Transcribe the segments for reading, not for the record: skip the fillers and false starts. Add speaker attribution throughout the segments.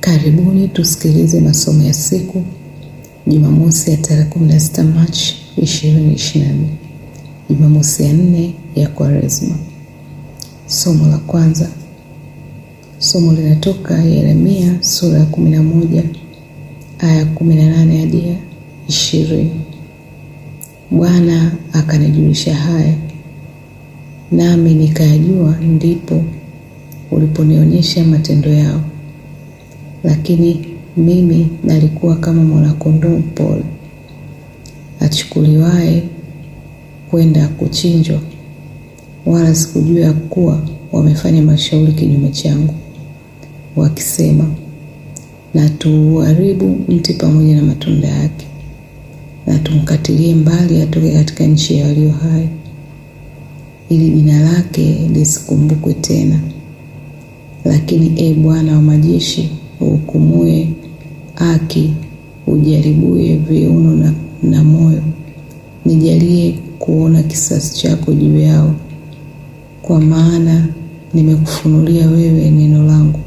Speaker 1: Karibuni tusikilize masomo ya siku Jumamosi ya tarehe 16 Machi 2024. Jumamosi ya 4 ya Kwaresma. Somo la kwanza. Somo linatoka Yeremia sura ya 11 aya 18 hadi 20. Bwana akanijulisha haya, nami nikayajua, ndipo uliponionyesha matendo yao. Lakini mimi nalikuwa kama mwana-kondoo mpole achukuliwaye kwenda kuchinjwa, wala sikujua kuwa wamefanya mashauri kinyume changu, wakisema, na tuharibu mti pamoja na matunda yake, na tumkatilie mbali atoke katika nchi ya walio hai, ili jina lake lisikumbukwe tena. Lakini Bwana wa majeshi, uhukumuye haki, ujaribuye viuno na moyo, nijalie kuona kisasi chako juu yao, kwa maana nimekufunulia wewe neno langu.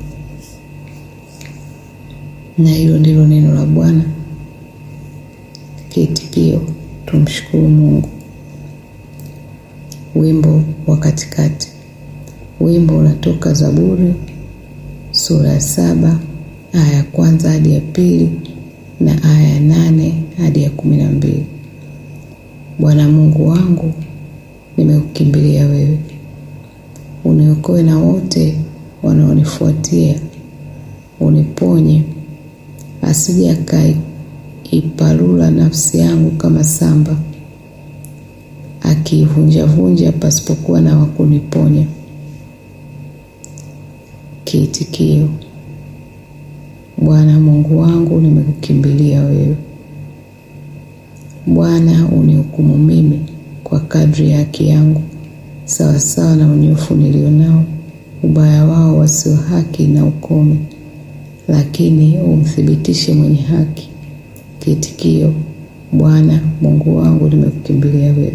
Speaker 1: Na hilo ndilo neno la Bwana. Kiitikio: tumshukuru Mungu. Wimbo wa katikati. Wimbo unatoka Zaburi sura ya 7 aya ya 1 hadi ya 2 na aya ya 8 hadi ya 12. Bwana Mungu wangu, nimekukimbilia wewe. Uniokoe na wote wanaonifuatia. Uniponye, asije akaiparula nafsi yangu kama samba, akiivunjavunja pasipokuwa na wakuniponya. Kiitikio: Bwana Mungu wangu, nimekukimbilia wewe. Bwana, unihukumu mimi kwa kadri ya haki yangu, sawa sawa na unyofu nilionao. Ubaya wao wasio haki na ukome, lakini umthibitishe mwenye haki. Kiitikio: Bwana Mungu wangu, nimekukimbilia wewe.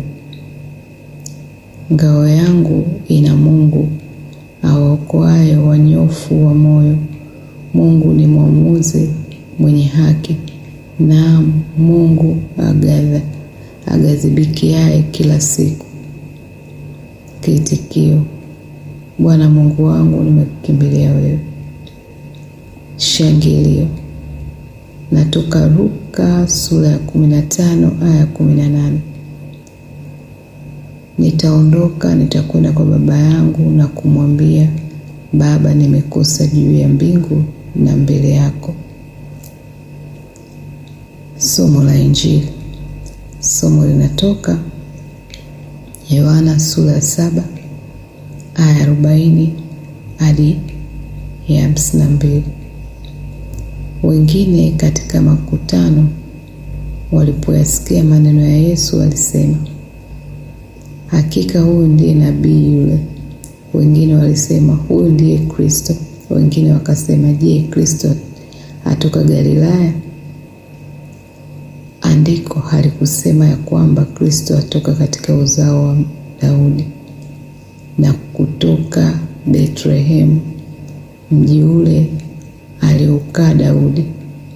Speaker 1: Ngao yangu ina Mungu awaokoaye wanyofu wa moyo. Mungu ni mwamuzi mwenye haki, naam, Mungu agadhibikiaye kila siku. Kiitikio: Bwana Mungu wangu, nimekukimbilia wewe. Shangilio. Natoka Luka sura ya 15 aya 18. Nitaondoka, nitakwenda kwa baba yangu na kumwambia, Baba, nimekosa juu ya mbingu na mbele yako. Somo la Injili. Somo linatoka Yohana sura ya 7 aya 40 hadi ya 52. Wengine katika makutano walipoyasikia maneno ya Yesu walisema, hakika huyu ndiye nabii yule. Wengine walisema, huyu ndiye Kristo. Wengine wakasema, je, Kristo atoka Galilaya? Andiko halikusema ya kwamba Kristo atoka katika uzao wa Daudi na kutoka Bethlehem, mji ule aliokaa Daudi?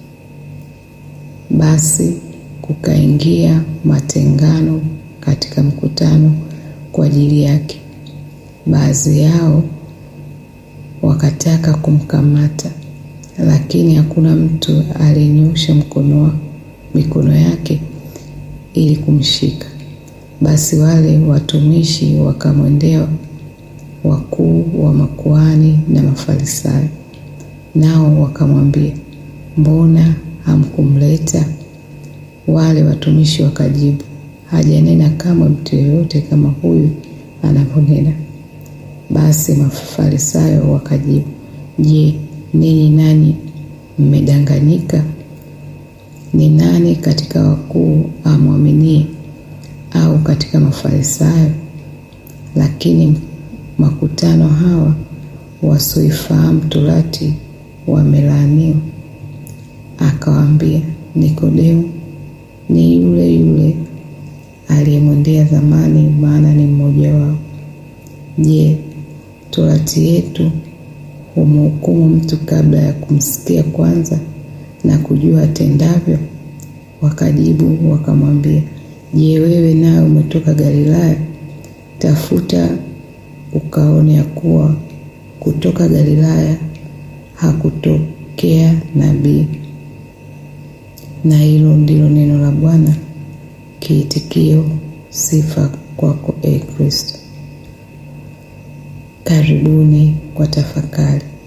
Speaker 1: Basi kukaingia matengano katika mkutano kwa ajili yake. Baadhi yao wakataka kumkamata, lakini hakuna mtu aliyenyosha mikono yake ili kumshika. Basi wale watumishi wakamwendea wakuu wa makuhani na Mafarisayo, nao wakamwambia, mbona hamkumleta? Wale watumishi wakajibu, hajanena kama mtu yeyote kama huyu anavyonena. Basi Mafarisayo wakajibu, je, ninyi nani mmedanganyika? Ni nani katika wakuu amwaminie, au katika Mafarisayo? Lakini makutano hawa wasioifahamu torati wamelaaniwa. Akawaambia, Nikodemo ni yule yule aliyemwendea zamani, maana ni mmoja wao. Je, torati yetu humhukumu mtu kabla ya kumsikia kwanza na kujua atendavyo? Wakajibu wakamwambia, je, wewe nawe umetoka Galilaya? Tafuta ukaone ya kuwa kutoka Galilaya hakutokea nabii. Na hilo ndilo neno la Bwana. Kiitikio: sifa kwako, Kristo. Karibuni kwa tafakari.